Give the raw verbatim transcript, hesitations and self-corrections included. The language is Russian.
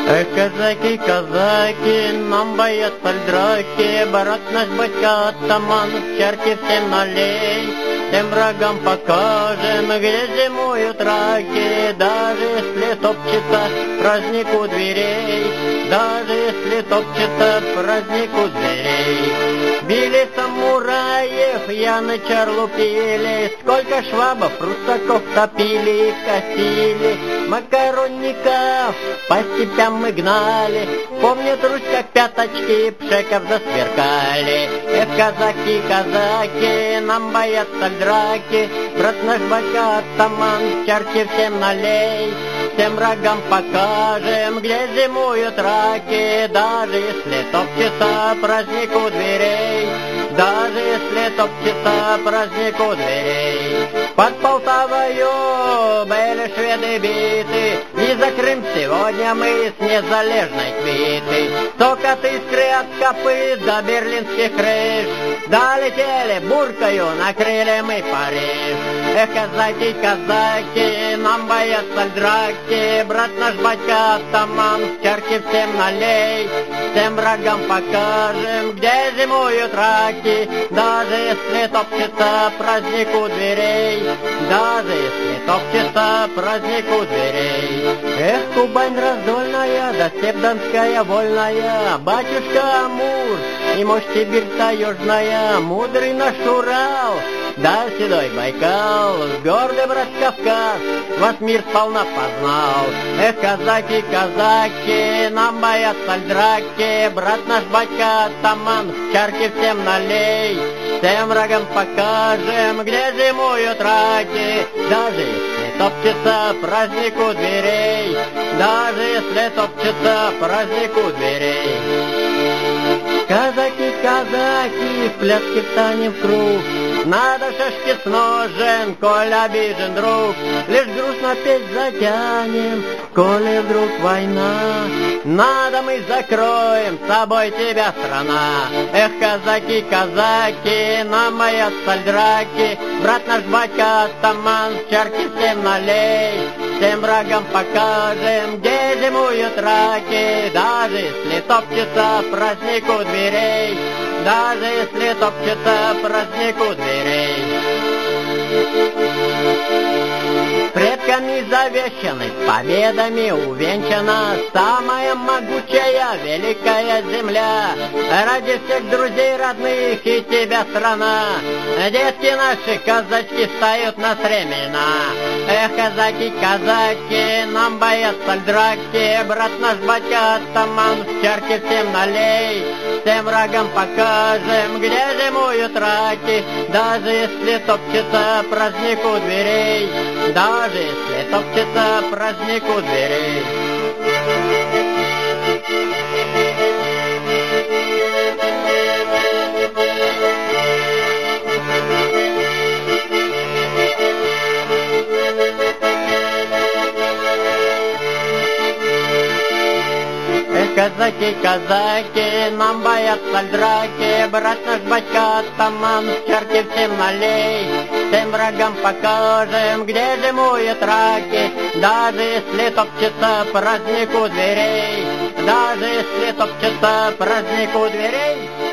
Эх, казаки, казаки, нам боятся драки, брат наш батька атаман, в чарке всем налей. Всем врагам покажем, где зимуют раки, даже если топчется праздник у дверей, даже если топчется праздник у дверей. Били самураев, янычар лупили, сколько швабов, русаков топили и косили, макаронников по степям мы гнали, помнит Русь, как пяточки пшеков засверкали. Эх, казаки, казаки, нам боятся драки, брат наш батька атаман, в чарке всем налей. Всем врагам покажем, где зимуют раки, даже если топчется праздник у дверей, даже если топчется праздник у дверей. Под Полтавою были шведы биты, и за Крым сегодня мы с незалежной квиты. Цокот искры от копыт до берлинских крыш, долетели буркою, накрыли мы Париж. Эх, казаки, казаки, нам боятся драки, брат наш батька атаман, в чарке всем налей. Всем врагам покажем, где зимуют раки, даже если топчется праздник у дверей, даже если топчется праздник у дверей. Эх, Кубань раздольная, да степь донская вольная, батюшка Амур и мощь Сибирь таежная, мудрый наш Урал, да седой Байкал, гордый брат Кавказ, вас мир сполна познал. Эх, казаки, казаки, нам боятся драки, брат наш батька атаман, в чарке всем налей. Всем врагам покажем, где зимуют раки, даже если топчется праздник у дверей, даже если топчется праздник у дверей. Казаки, казаки, в пляске встанем в круг, надо шашки с ножен, коль обижен друг. Лишь грустно петь затянем, коли вдруг война. Надо мы закроем с собой тебя, страна. Эх, казаки, казаки, нам боятся драки, брат наш батька атаман, в чарке всем налей. Всем врагам покажем, где зимуют раки, даже если топчется праздник у дверей, даже если топчется праздник у дверей. Предками завещаны, победами увенчана самая могучая, великая земля. Ради всех друзей родных и тебя, страна, детки наши, казачки, встают на стремена. Эх, казаки, казаки, нам боятся драки, брат наш батька атаман, в чарке всем налей. Всем врагам покажем, где зимуют раки, даже если топчется праздник у дверей, даже если топчется праздник у дверей. Казаки, казаки, нам боятся драки, брат наш батька атаман, в чарке всем налей. Всем врагам покажем, где зимуют раки, даже если топчется праздник у дверей, даже если топчется праздник у дверей.